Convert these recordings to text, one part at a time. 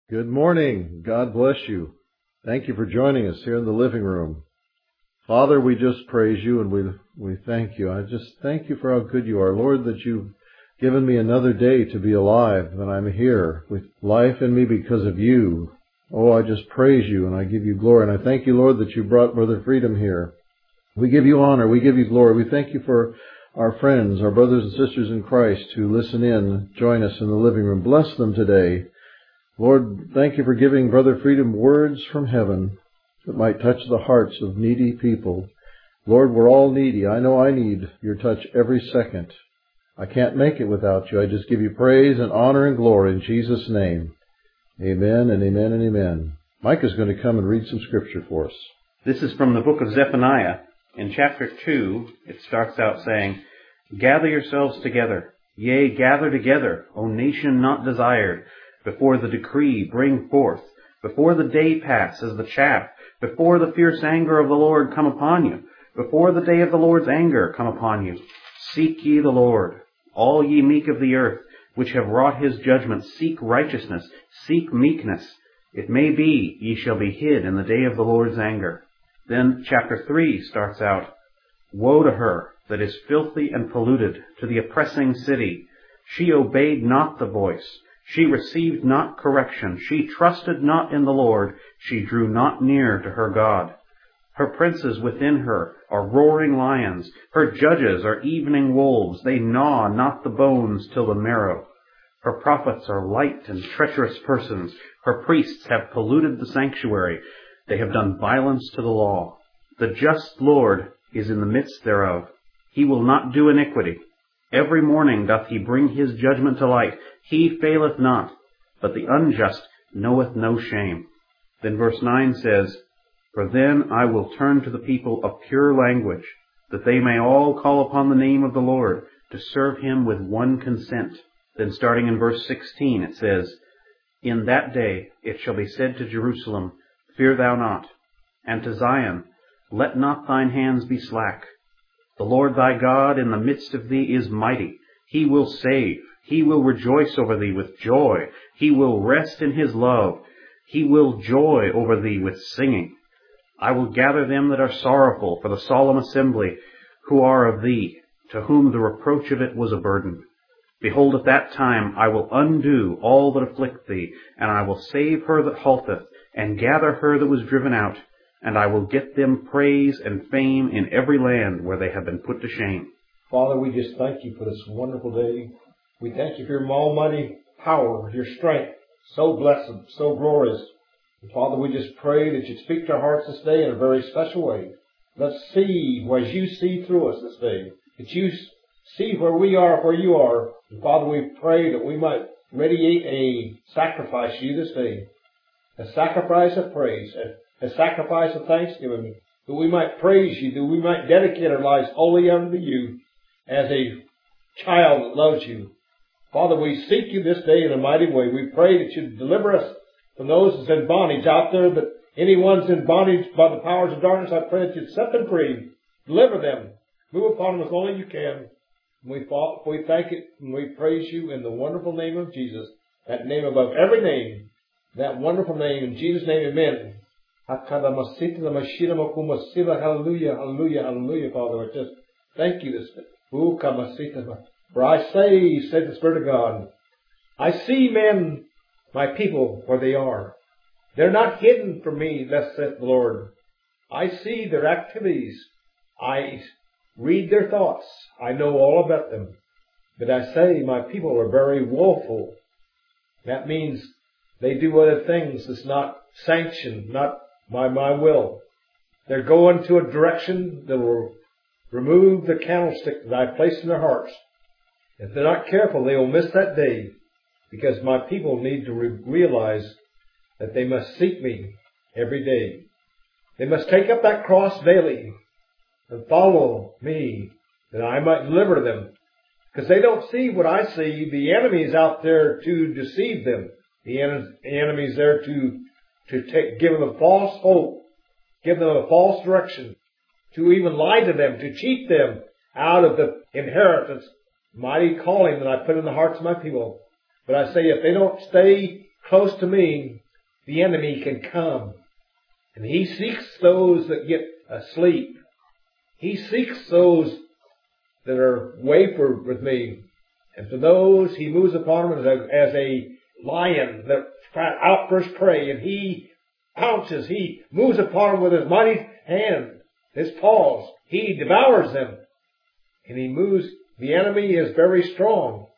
Good morning. God bless you. Thank you for joining us here in the living room. Father, we just praise you and we thank you. I just thank you for how good you are. Lord, that you've given me another day to be alive, that I'm here with life in me because of you. Oh, I just praise you and I give you glory. And I thank you, Lord, that you brought Brother Freedom here. We give you honor. We give you glory. We thank you for our friends, our brothers and sisters in Christ who listen in, join us in the living room. Bless them today. Lord, thank you for giving Brother Freedom words from heaven that might touch the hearts of needy people. Lord, we're all needy. I know I need your touch every second. I can't make it without you. I just give you praise and honor and glory in Jesus' name. Amen and amen and amen. Mike is going to come and read some scripture for us. This is from the book of Zephaniah. In chapter 2, it starts out saying, "Gather yourselves together, yea, gather together, O nation not desired. Before the decree bring forth, before the day pass as the chaff, before the fierce anger of the Lord come upon you, before the day of the Lord's anger come upon you. Seek ye the Lord, all ye meek of the earth, which have wrought his judgment. Seek righteousness, seek meekness. It may be ye shall be hid in the day of the Lord's anger." Then chapter 3 starts out, "Woe to her that is filthy and polluted, to the oppressing city. She obeyed not the voice. She received not correction. She trusted not in the Lord. She drew not near to her God. Her princes within her are roaring lions. Her judges are evening wolves. They gnaw not the bones till the marrow. Her prophets are light and treacherous persons. Her priests have polluted the sanctuary. They have done violence to the law. The just Lord is in the midst thereof. He will not do iniquity. Every morning doth he bring his judgment to light. He faileth not, but the unjust knoweth no shame." Then verse 9 says, "For then I will turn to the people of pure language, that they may all call upon the name of the Lord, to serve him with one consent." Then starting in verse 16 it says, "In that day it shall be said to Jerusalem, Fear thou not, and to Zion, Let not thine hands be slack. The Lord thy God in the midst of thee is mighty. He will save. He will rejoice over thee with joy. He will rest in his love. He will joy over thee with singing. I will gather them that are sorrowful for the solemn assembly, who are of thee, to whom the reproach of it was a burden. Behold, at that time I will undo all that afflict thee, and I will save her that halteth, and gather her that was driven out, and I will get them praise and fame in every land where they have been put to shame." Father, we just thank you for this wonderful day. We thank you for your almighty power, your strength, so blessed, so glorious. And Father, we just pray that you'd speak to our hearts this day in a very special way. Let's see as you see through us this day, that you see where we are, where you are. And Father, we pray that we might radiate a sacrifice to you this day, a sacrifice of praise, a sacrifice of thanksgiving, that we might praise you, that we might dedicate our lives wholly unto you as a child that loves you. Father, we seek you this day in a mighty way. We pray that you deliver us from those that's in bondage out there, that anyone's in bondage by the powers of darkness, I pray that you'd set them free, deliver them, move upon them as only you can. We thank it and we praise you in the wonderful name of Jesus, that name above every name, that wonderful name. In Jesus' name, amen. Hallelujah, hallelujah, hallelujah, Father. I just thank you this day. For I say, said the Spirit of God, I see men, my people, where they are. They're not hidden from me, thus saith the Lord. I see their activities. I read their thoughts. I know all about them. But I say my people are very woeful. That means they do other things that's not sanctioned, not by my will. They're going to a direction that will remove the candlestick that I placed in their hearts. If they're not careful, they will miss that day, because my people need to realize that they must seek me every day. They must take up that cross daily and follow me, that I might deliver them. Because they don't see what I see. The enemy is out there to deceive them. The enemy is there to give them a false hope, give them a false direction, to even lie to them, to cheat them out of the inheritance, mighty calling that I put in the hearts of my people. But I say, if they don't stay close to me, the enemy can come. And he seeks those that get asleep. He seeks those that are wayward with me. And for those, he moves upon them as a lion that out for his prey. And he pounces. He moves upon them with his mighty hand, his paws. He devours them. And he moves. The enemy is very strong.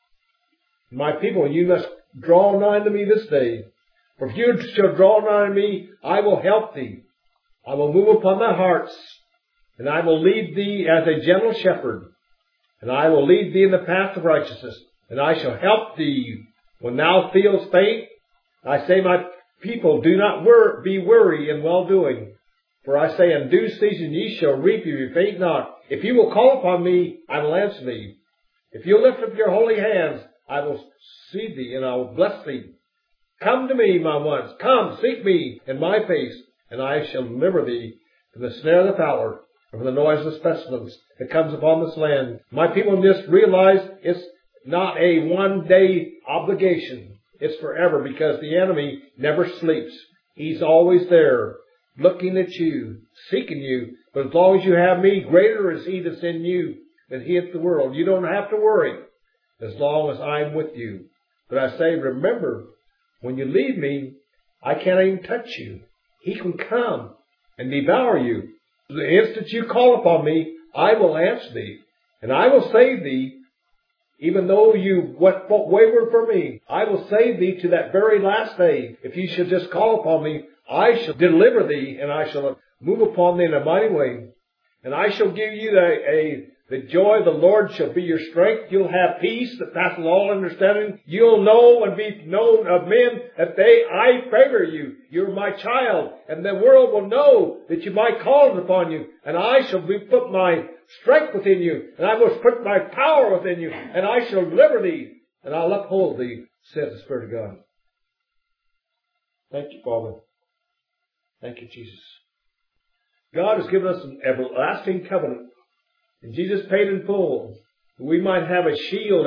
My people, you must draw nigh to me this day. For if you shall draw nigh to me, I will help thee. I will move upon thy hearts, and I will lead thee as a gentle shepherd. And I will lead thee in the path of righteousness, and I shall help thee when thou feelest faint. I say, my people, do not be weary in well-doing. For I say, in due season ye shall reap if you faint not. If you will call upon me, I will answer thee. If you lift up your holy hands, I will see thee, and I will bless thee. Come to me, my ones. Come, seek me in my face, and I shall deliver thee from the snare of the fowler, and from the noiseless pestilence that comes upon this land. My people just realize it's not a one-day obligation. It's forever, because the enemy never sleeps. He's always there, looking at you, seeking you. But as long as you have me, greater is he that's in you than he at the world. You don't have to worry as long as I'm with you. But I say, remember, when you leave me, I can't even touch you. He can come and devour you. The instant you call upon me, I will answer thee, and I will save thee. Even though you went wayward from me, I will save thee to that very last day. If you should just call upon me, I shall deliver thee, and I shall move upon thee in a mighty way. And I shall give you the joy of the Lord shall be your strength. You'll have peace that passes all understanding. You'll know and be known of men that I favor you. You're my child. And the world will know that my call is upon you. And I shall put my strength within you. And I will put my power within you. And I shall deliver thee. And I'll uphold thee, says the Spirit of God. Thank you, Father. Thank you, Jesus. God has given us an everlasting covenant. And Jesus paid in full. We might have a shield,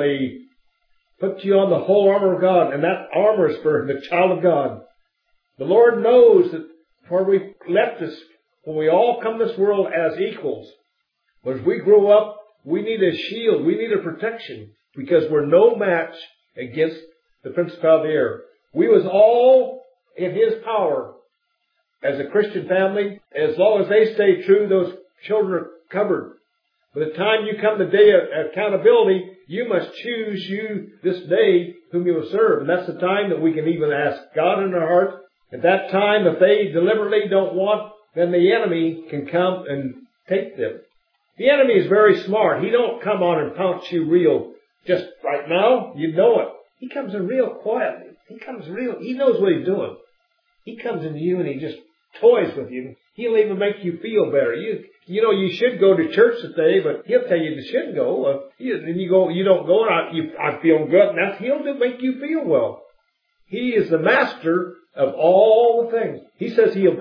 put you on the whole armor of God, and that armor is for the child of God. The Lord knows that where we left us, when we all come to this world as equals, but as we grow up, we need a shield, we need a protection, because we're no match against the principality of the air. We was all in His power as a Christian family. As long as they stay true, those children are covered. By the time you come the day of accountability, you must choose you this day whom you will serve. And that's the time that we can even ask God in our heart. At that time, if they deliberately don't want, then the enemy can come and take them. The enemy is very smart. He don't come on and pounce you real just right now. You know it. He comes in real quietly. He knows what he's doing. He comes into you and he just toys with you. He'll even make you feel better. You know, you should go to church today, but he'll tell you you shouldn't go. And you don't go, and I'm feeling good, and he'll make you feel well. He is the master of all the things. He says he'll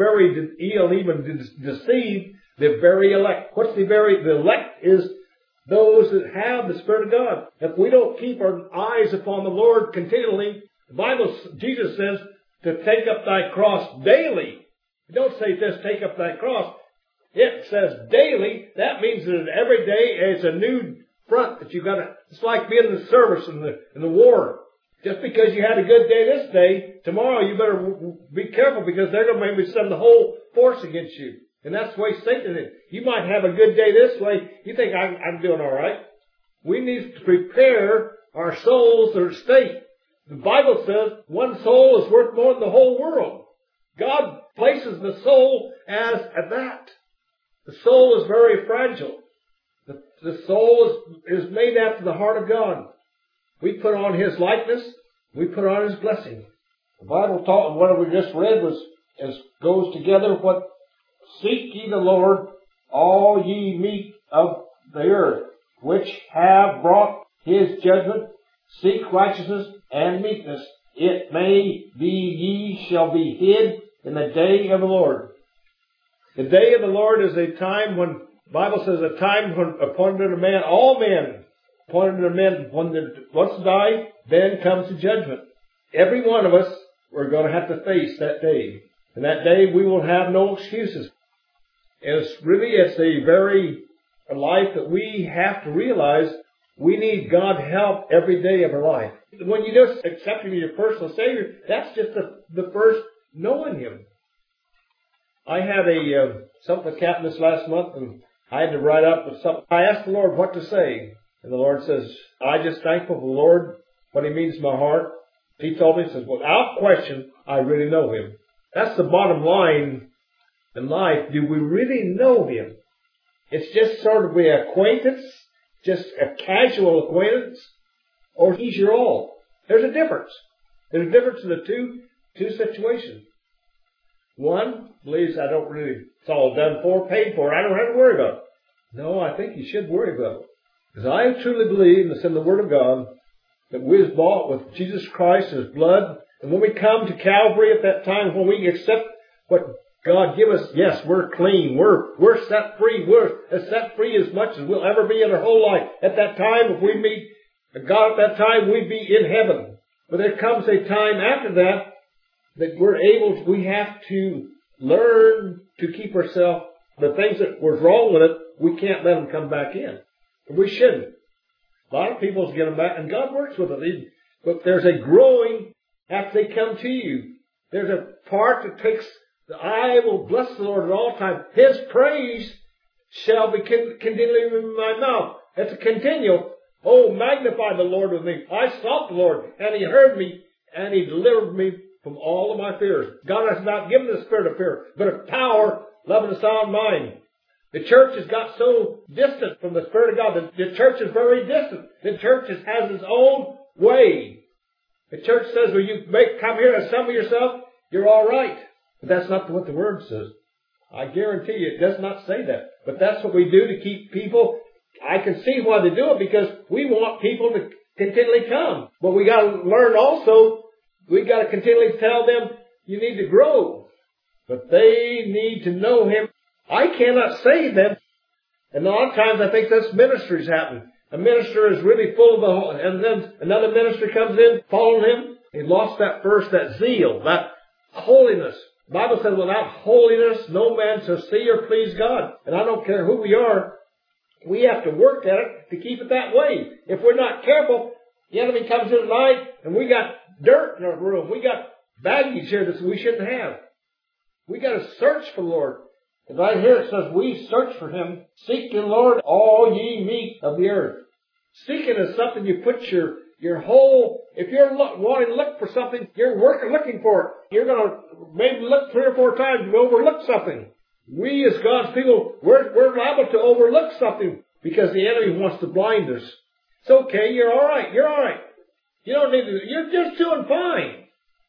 even deceive the very elect. The elect is those that have the Spirit of God. If we don't keep our eyes upon the Lord continually, Jesus says to take up thy cross daily. It don't say just take up thy cross. It says daily. That means that every day it's a new front that you got to. It's like being in the service in the war. Just because you had a good day this day, tomorrow you better be careful, because they're going to maybe send the whole force against you. And that's the way Satan is. You might have a good day this way. You think I'm doing all right. We need to prepare our souls to state. The Bible says one soul is worth more than the whole world. God places the soul as that. The soul is very fragile. The soul is made after the heart of God. We put on His likeness. We put on His blessing. The Bible taught, and what we just read goes together what, seek ye the Lord, all ye meek of the earth, which have brought His judgment. Seek righteousness and meekness. It may be ye shall be hid in the day of the Lord. The day of the Lord is a time when, the Bible says, a time when appointed unto man, all men, appointed unto men, when once die, then comes the judgment. Every one of us we're going to have to face that day. And that day we will have no excuses. And it's a very life that we have to realize we need God's help every day of our life. When you just accept Him as your personal Savior, that's just the first knowing Him. I had something that happened this last month, and I had to write up something. I asked the Lord what to say, and the Lord says, I just thankful for the Lord, what He means to my heart. He told me, He says, without question, I really know Him. That's the bottom line in life. Do we really know Him? It's just sort of an acquaintance, just a casual acquaintance, or He's your all. There's a difference. There's a difference in the two situations. One believes it's all done for, paid for, I don't have to worry about it. No, I think you should worry about it. Because I truly believe, and it's in the Word of God, that we was bought with Jesus Christ and His blood. And when we come to Calvary at that time, when we accept what God give us, yes, we're clean. We're set free. We're as set free as much as we'll ever be in our whole life. At that time, if we meet God at that time, we'd be in heaven. But there comes a time after that we have to learn to keep ourselves, the things that was wrong with it, we can't let them come back in. We shouldn't. A lot of people get them back, and God works with it. But there's a growing after they come to you. There's a part that takes, I will bless the Lord at all times. His praise shall be continually in my mouth. It's a continual. Oh, magnify the Lord with me. I sought the Lord, and He heard me, and He delivered me from all of my fears. God has not given the spirit of fear, but of power, love, and a sound mind. The church has got so distant from the Spirit of God. The church is very distant. The church has its own way. The church says, well, you come here and assemble yourself, you're all right. But that's not what the Word says. I guarantee you it does not say that. But that's what we do to keep people. I can see why they do it, because we want people to continually come. But we got to learn also, we got to continually tell them, you need to grow. But they need to know Him. I cannot save them. And a lot of times I think that's ministries happen. A minister is really full of the whole, and then another minister comes in, following him. He lost that zeal, that holiness. The Bible says, without holiness, no man shall see or please God. And I don't care who we are, we have to work at it to keep it that way. If we're not careful, the enemy comes in at night, and we got dirt in our room. We got baggage here that we shouldn't have. We got to search for the Lord. And right here it says, we search for Him. Seek the Lord, all ye meek of the earth. Seeking is something you put your whole, if you're wanting to look for something, you're looking for it. You're going to maybe look 3 or 4 times and overlook something. We as God's people, we're liable to overlook something because the enemy wants to blind us. It's okay, you're alright, You don't need to, you're just doing fine.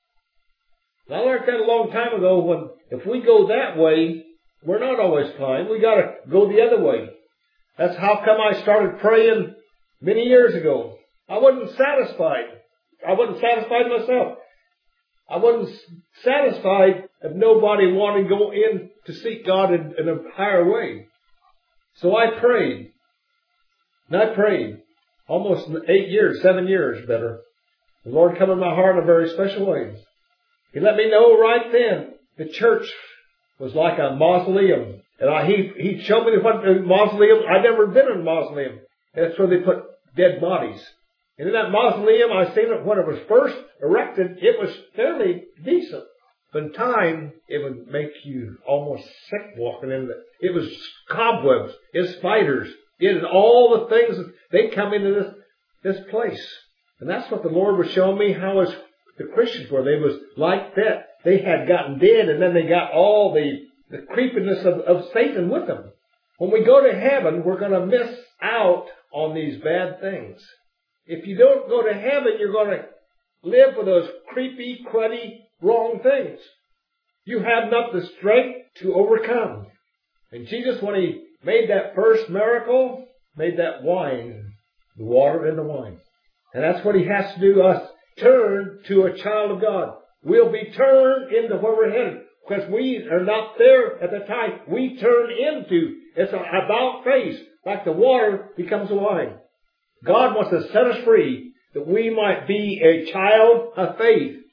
I learned that a long time ago if we go that way, we're not always fine. We gotta go the other way. That's how come I started praying many years ago. I wasn't satisfied. I wasn't satisfied myself. I wasn't satisfied if nobody wanted to go in to seek God in a higher way. So I prayed. And I prayed. Almost 7 years better. The Lord come in my heart in a very special way. He let me know right then the church was like a mausoleum. And he showed me what the mausoleum, I'd never been in a mausoleum. And that's where they put dead bodies. And in that mausoleum, I seen it when it was first erected, it was fairly decent. But in time, it would make you almost sick walking in it. It was cobwebs, it's spiders, it is all the things that they come into this place. And that's what the Lord was showing me how the Christians were. They was like that. They had gotten dead, and then they got all the creepiness of Satan with them. When we go to heaven, we're going to miss out on these bad things. If you don't go to heaven, you're going to live with those creepy, cruddy, wrong things. You have not the strength to overcome. And Jesus, when He made that first miracle, made that wine, the water into wine. And that's what He has to do, us turn to a child of God. We'll be turned into where we're headed. Because we are not there at the time. We turn into, it's an about face. Like the water becomes a wine. God wants to set us free that we might be a child of faith.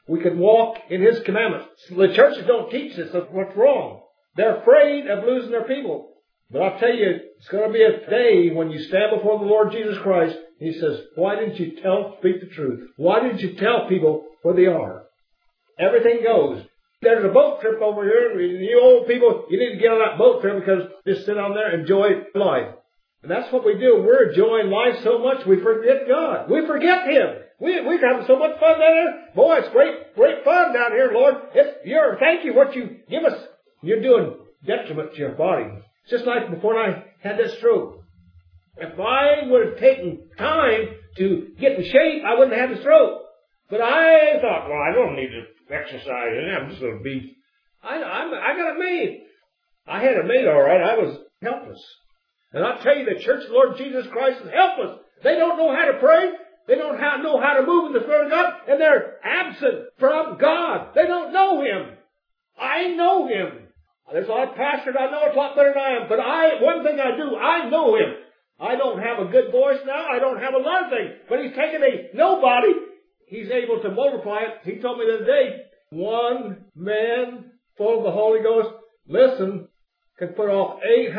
we can walk in His commandments. The churches don't teach this. That's what's wrong. They're afraid of losing their people. But I'll tell you, it's going to be a day when you stand before the Lord Jesus Christ. He says, why didn't you speak the truth? Why didn't you tell people where they are? Everything goes. There's a boat trip over here. You old people, you need to get on that boat trip because just sit on there and enjoy life. And that's what we do. We're enjoying life so much we forget God. We forget Him. We're having so much fun down there. Boy, it's great fun down here, Lord. Thank you what you give us. You're doing detriment to your body. It's just like before I had this stroke. If I would have taken time to get in shape, I wouldn't have had the stroke. But I thought, well, I don't need to exercise. I'm just going to be... I got it made. I had it made all right. I was helpless. And I'll tell you, the Church of the Lord Jesus Christ is helpless. They don't know how to pray. They don't know how to move in the Spirit of God. And they're absent from God. They don't know Him. I know Him. There's a lot of pastors I know a lot better than I am. But one thing I do, I know Him. I don't have a good voice now. I don't have a lot of things. But He's taken a nobody. He's able to multiply it. He told me the other day, one man full of the Holy Ghost, listen, can put off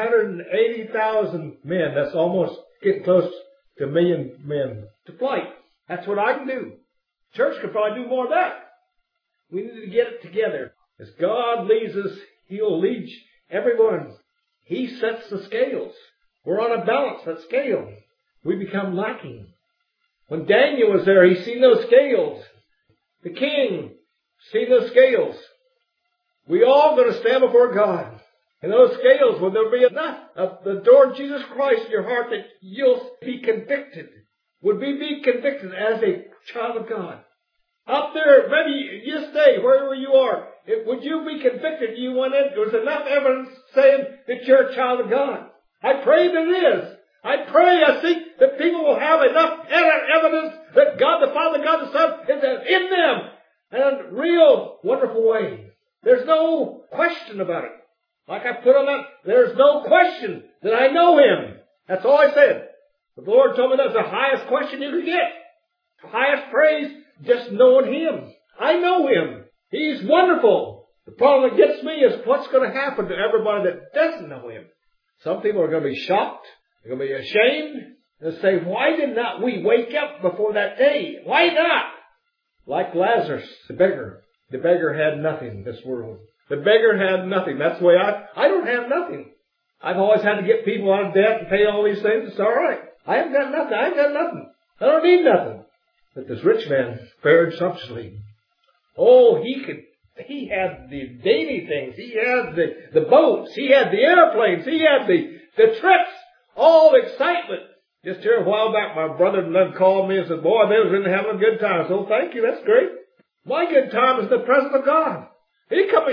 880,000 men. That's almost getting close to 1 million men to flight. That's what I can do. Church could probably do more of that. We need to get it together. As God leads us, He'll lead everyone. He sets the scales. We're on a balance, that scale. We become lacking. When Daniel was there, he seen those scales. The king seen those scales. We all going to stand before God. And those scales, will there be enough of the Lord Jesus Christ in your heart that you'll be convicted? Would we be convicted as a child of God? Up there, maybe you stay wherever you are. Would you be convicted? You went in. There's enough evidence saying that you're a child of God. I pray that it is. I think that people will have enough evidence that God the Father, God the Son is in them in a real wonderful way. There's no question about it. Like I put on that, there's no question that I know Him. That's all I said. But the Lord told me that's the highest question you could get. The highest praise, just knowing Him. I know Him. He's wonderful. The problem that gets me is what's going to happen to everybody that doesn't know Him. Some people are going to be shocked. They're going to be ashamed. They'll say, why did not we wake up before that day? Why not? Like Lazarus, the beggar. The beggar had nothing in this world. The beggar had nothing. That's the way I don't have nothing. I've always had to get people out of debt and pay all these things. It's all right. I haven't got nothing. I don't need nothing. But this rich man fared sumptuously. Oh, he had the daily things. He had the boats. He had the airplanes. He had the trips. All the excitement. Just here a while back, my brother-in-law called me and said, boy, they was really having a good time. So thank you. That's great. My good time is the presence of God. People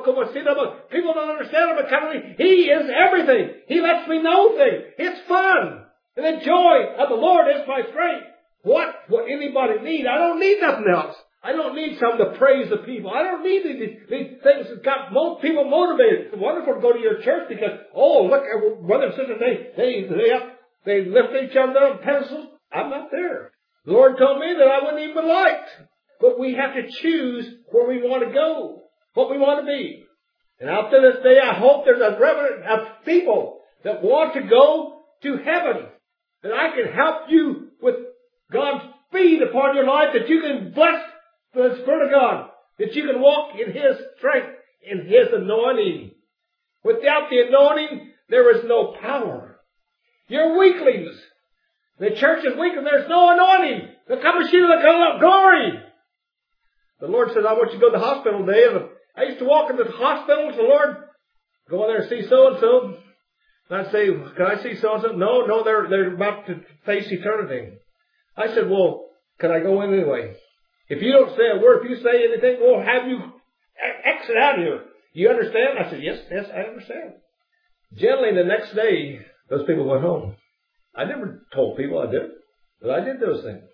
don't understand him, but He is everything. He lets me know things. It's fun. And the joy of the Lord is my strength. What would anybody need? I don't need nothing else. I don't need something to praise the people. I don't need these things that got people motivated. It's wonderful to go to your church because, oh, look, brother and sister, they lift each other on pedestals. I'm not there. The Lord told me that I wouldn't even be liked. But we have to choose where we want to go, what we want to be. And after this day, I hope there's a remnant of people that want to go to heaven. That I can help you with God's speed upon your life, that you can bless the Spirit of God, that you can walk in His strength, in His anointing. Without the anointing, there is no power. You're weaklings. The church is weak and there's no anointing. The Kamashita, the glory. The Lord said, I want you to go to the hospital today. And I used to walk into the hospitals. The Lord, go in there and see so-and-so. And I'd say, can I see so-and-so? No, they're about to face eternity. I said, well, can I go in anyway? If you don't say a word, if you say anything, we'll have you exit out of here. You understand? I said, yes, I understand. Generally, the next day, those people went home. I never told people I did it, but I did those things.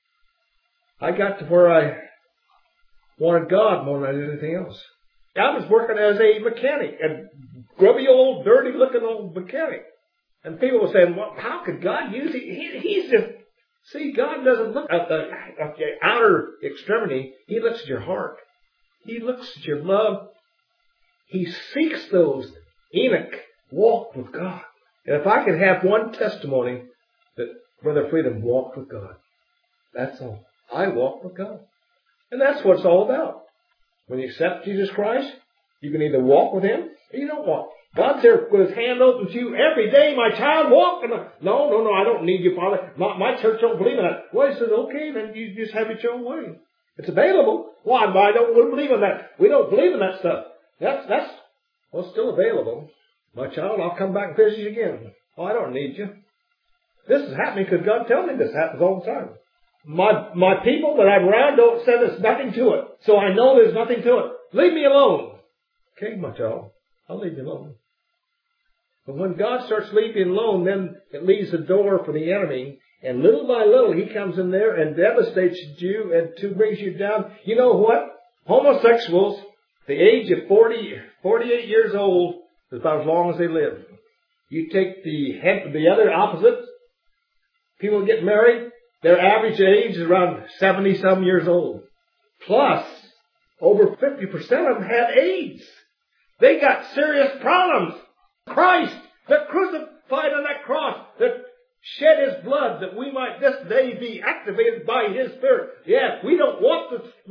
I got to where I wanted God more than I did anything else. I was working as a mechanic, a grubby old, dirty-looking old mechanic. And people were saying, well, how could God use him? He's just See, God doesn't look at the outer extremity. He looks at your heart. He looks at your love. He seeks those. Enoch walked with God. And if I could have one testimony that Brother Freedom walked with God, that's all. I walked with God. And that's what it's all about. When you accept Jesus Christ, you can either walk with Him or you don't walk. God's there with His hand open to you every day. My child, walk. No, I don't need you, Father. My church don't believe in that. Well, He says, okay, then you just have it your own way. It's available. Why? I don't believe in that. We don't believe in that stuff. Well, it's still available. My child, I'll come back and visit you again. Oh, I don't need you. This is happening because God tells me this happens all the time. My people that I'm around don't say there's nothing to it. So I know there's nothing to it. Leave me alone. Okay, my child. I'll leave you alone. But when God starts leaving you alone, then it leaves the door for the enemy. And little by little, he comes in there and devastates you and brings you down. You know what? Homosexuals, the age of 48 years old, is about as long as they live. You take the other opposite, people get married, their average age is around 70-some years old. Plus, over 50% of them had AIDS. They got serious problems. Christ, that crucified on that cross, that shed His blood that we might this day be activated by His Spirit. Yes, we don't want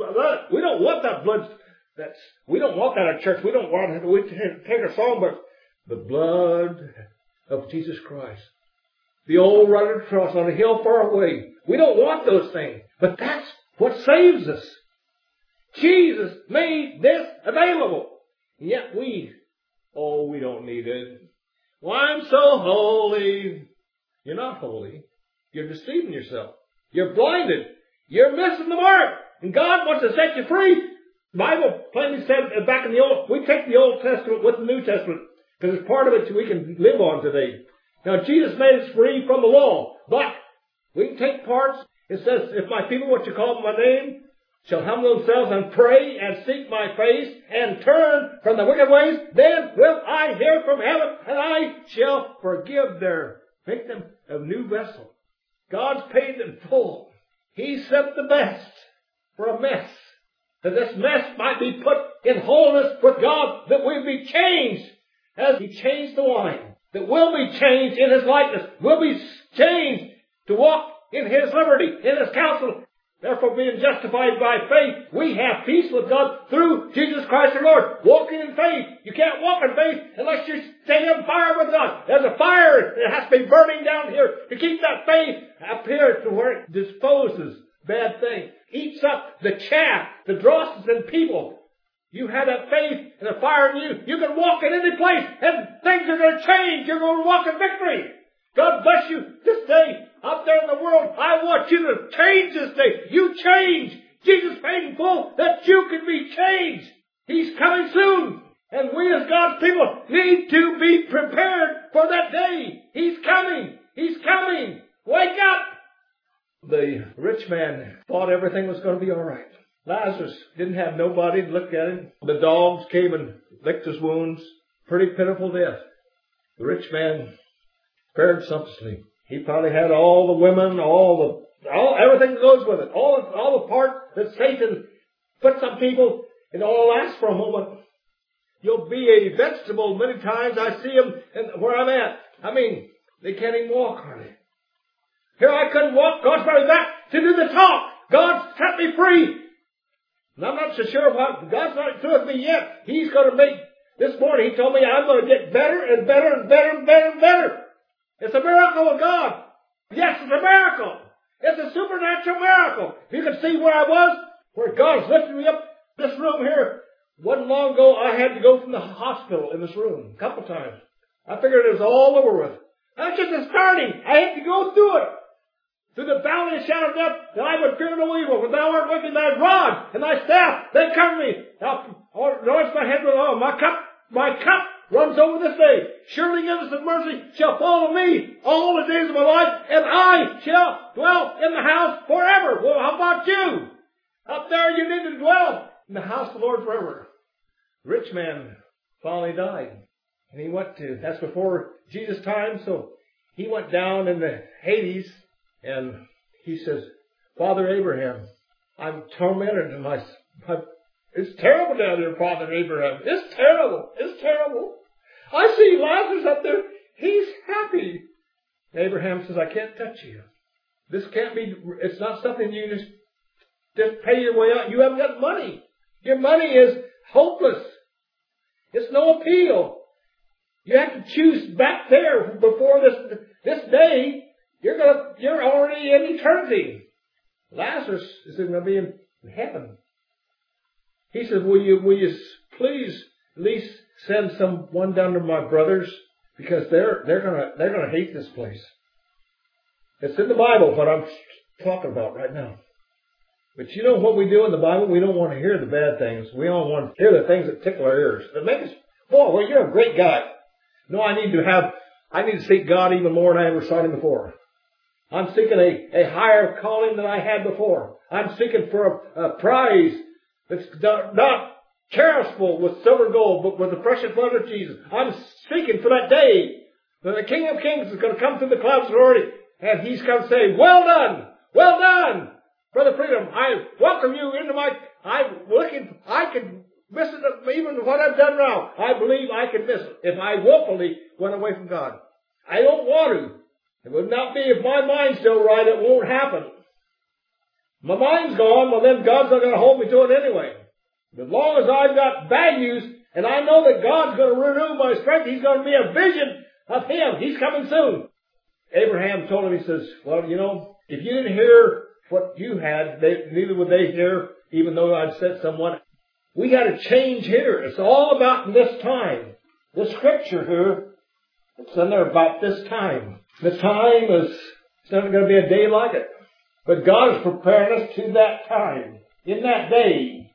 that blood. We don't want that at church. We don't want it. We take our song, but the blood of Jesus Christ. The old rugged cross on a hill far away. We don't want those things. But that's what saves us. Jesus made this available. And yet we don't need it. Well, I'm so holy. You're not holy. You're deceiving yourself. You're blinded. You're missing the mark. And God wants to set you free. The Bible plainly said back in the Old, we take the Old Testament with the New Testament because it's part of it we can live on today. Now, Jesus made us free from the law, but we can take parts. It says, if my people, what you call by my name, shall humble themselves and pray and seek my face and turn from the wicked ways, then will I hear from heaven and I shall forgive their victim of new vessel. God's paid in full. He sent the best for a mess. That this mess might be put in wholeness with God, that we'll be changed as He changed the wine. That we'll be changed in His likeness. We'll be changed to walk in His liberty, in His counsel. Therefore, being justified by faith, we have peace with God through Jesus Christ our Lord. Walking in faith. You can't walk in faith unless you stay on fire with God. There's a fire that has to be burning down here to keep that faith up here to where it disposes bad things. Eats up the chaff, the drosses in people. You have that faith and a fire in you. You can walk in any place and things are going to change. You're going to walk in victory. God bless you this day out there in the world. I want you to change this day. You change. Jesus paid in full that you can be changed. He's coming soon. And we as God's people need to be prepared for that day. He's coming. He's coming. Wake up. The rich man thought everything was going to be all right. Lazarus didn't have nobody to look at him. The dogs came and licked his wounds. Pretty pitiful death. The rich man fared sumptuously. He probably had all the women, everything that goes with it. All the part that Satan puts on people, and all lasts for a moment. You'll be a vegetable many times. I see them where I'm at. I mean, they can't even walk hardly. Here I couldn't walk. God's brought me back to do the talk. God set me free. And I'm not so sure what God's not through with me yet. He's going to make, this morning He told me I'm going to get better and better and better and better and better. It's a miracle of God. Yes, it's a miracle. It's a supernatural miracle. If you can see where I was, where God's lifted me up, this room here. Wasn't long ago I had to go from the hospital in this room a couple times. I figured it was all over with. That's just the starting. I had to go through it. Through the valley of shadow of death, that I would fear no evil, for thou art with me, thy rod and thy staff, they cover me. Now, anoint my head with oil. My cup runs over this day. Surely goodness and mercy shall follow me all the days of my life, and I shall dwell in the house forever. Well, how about you? Up there you need to dwell in the house of the Lord forever. The rich man finally died. And he went that's before Jesus' time, so he went down in the Hades, and he says, Father Abraham, I'm tormented in it's terrible down here, Father Abraham. It's terrible. It's terrible. I see Lazarus up there. He's happy. Abraham says, I can't touch you. This can't be, it's not something you just pay your way out. You haven't got money. Your money is hopeless. It's no appeal. You have to choose back there before this day. You're already in eternity. Lazarus is going to be in heaven. He says, will you please at least send someone down to my brothers, because they're gonna hate this place. It's in the Bible what I'm talking about right now. But you know what we do in the Bible? We don't want to hear the bad things. We don't want to hear the things that tickle our ears. That make us, boy, well, you're a great guy. No, I need to seek God even more than I ever sought Him before. I'm seeking a higher calling than I had before. I'm seeking for a prize that's not cherishable with silver and gold, but with the precious blood of Jesus. I'm seeking for that day when the King of Kings is going to come through the clouds of glory, and He's going to say, well done, Brother Freedom. I welcome you into I can miss it even what I've done now. I believe I can miss it if I willfully went away from God. I don't want to. It would not be if my mind's still right, it won't happen. My mind's gone, well then God's not going to hold me to it anyway. As long as I've got values, and I know that God's going to renew my strength, He's going to be a vision of Him. He's coming soon. Abraham told him, he says, well, if you didn't hear what you had, neither would they hear, even though I'd said somewhat. We got to change here. It's all about this time. The scripture here, it's in there about this time. The time it's not going to be a day like it. But God is preparing us to that time. In that day,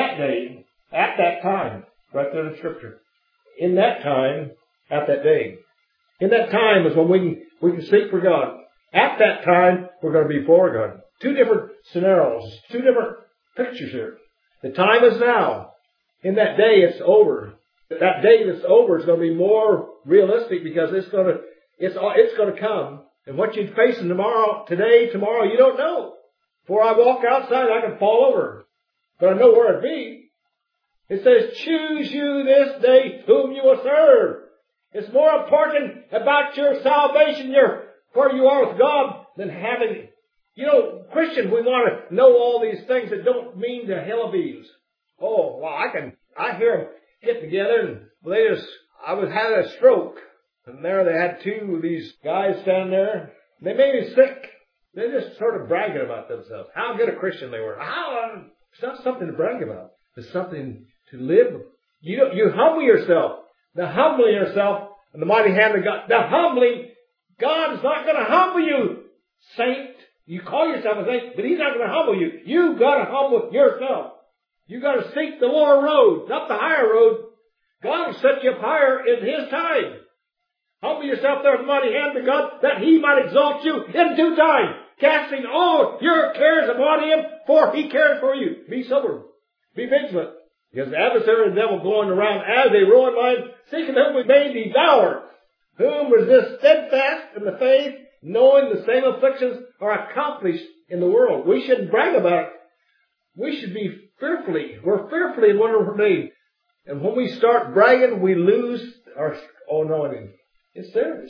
at that time. Right there in the scripture. In that time, at that day. In that time is when we can seek for God. At that time, we're going to be for God. Two different scenarios. Two different pictures here. The time is now. In that day, it's over. That day that's over is going to be more realistic because it's going to come. And what you're facing tomorrow, you don't know. Before I walk outside, I can fall over. But I know where it'd be. It says, choose you this day whom you will serve. It's more important about your salvation, where you are with God, than having, Christians, we want to know all these things that don't mean to hell of bees. Oh, well, I hear them get together and I had a stroke. And there they had two of these guys standing there. They made me sick. They're just sort of bragging about themselves. How good a Christian they were. It's not something to brag about. It's something to live. You humble yourself. The humbling yourself in the mighty hand of God. The humbling, God is not going to humble you, saint. You call yourself a saint, but He's not going to humble you. You've got to humble yourself. You've got to seek the lower road, not the higher road. God will set you up higher in His time. Humble yourself there with the mighty hand of God, that He might exalt you in due time, casting all your cares upon Him, for He cares for you. Be sober. Be vigilant. Because the adversary of the devil going around as a roaring lion, seeking whom we may devour. Whom resist steadfast in the faith, knowing the same afflictions are accomplished in the world. We shouldn't brag about it. We should be we're fearfully and wonderfully made. And when we start bragging, we lose our anointing. It's there.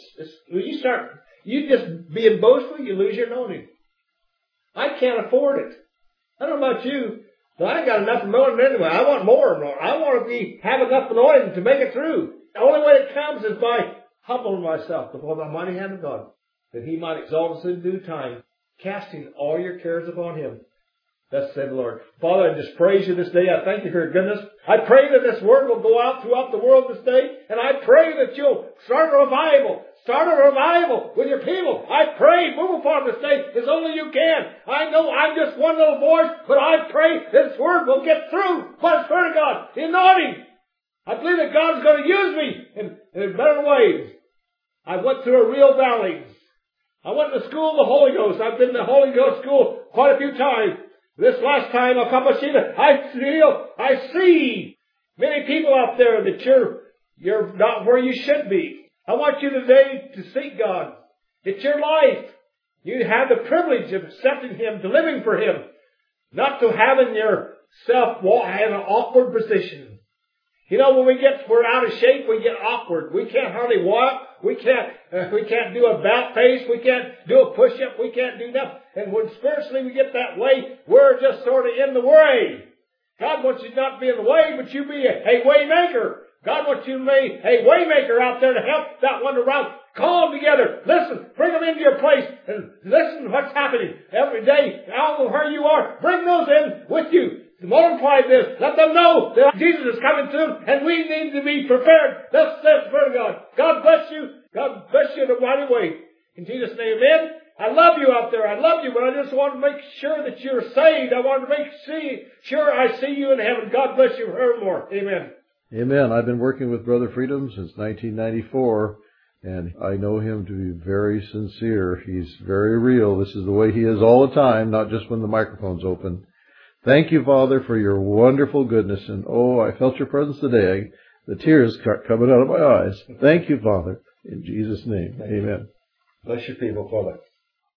You just being boastful, you lose your anointing. I can't afford it. I don't know about you, but I ain't got enough anointing anyway. I want more anointing. I want to have enough anointing to make it through. The only way it comes is by humbling myself before the mighty hand of God, that He might exalt us in due time, casting all your cares upon Him. Thus said the Lord. Father, I just praise You this day. I thank You for Your goodness. I pray that this word will go out throughout the world this day. And I pray that You'll start a revival. Start a revival with Your people. I pray, move upon this day as only You can. I know I'm just one little voice, but I pray this word will get through by the Spirit of God. The anointing. I believe that God's going to use me in better ways. I went through a real valley. I went to school of the Holy Ghost. I've been in the Holy Ghost school quite a few times. This last time, I see many people out there that you're not where you should be. I want you today to seek God. It's your life. You have the privilege of accepting Him, to living for Him, not to having yourself in an awkward position. You know, when we're out of shape, we get awkward. We can't hardly walk. We can't do a about face. We can't do a push-up. We can't do nothing. And when spiritually we get that way, we're just sort of in the way. God wants you not to be in the way, but you be a way maker. God wants you to be a way maker out there to help that one around. Call them together. Listen. Bring them into your place and listen to what's happening every day. I don't know where you are. Bring those in with you. Multiply this. Let them know that Jesus is coming soon and we need to be prepared. Thus says the Word of God. God bless you. God bless you in a mighty way. In Jesus' name, amen. I love you out there. I love you, but I just want to make sure that you're saved. I want to make sure I see you in heaven. God bless you forevermore. Amen. Amen. I've been working with Brother Freedom since 1994, and I know him to be very sincere. He's very real. This is the way he is all the time, not just when the microphone's open. Thank you, Father, for your wonderful goodness. And I felt your presence today. The tears coming out of my eyes. Thank you, Father. In Jesus' name, amen. Bless your people, Father.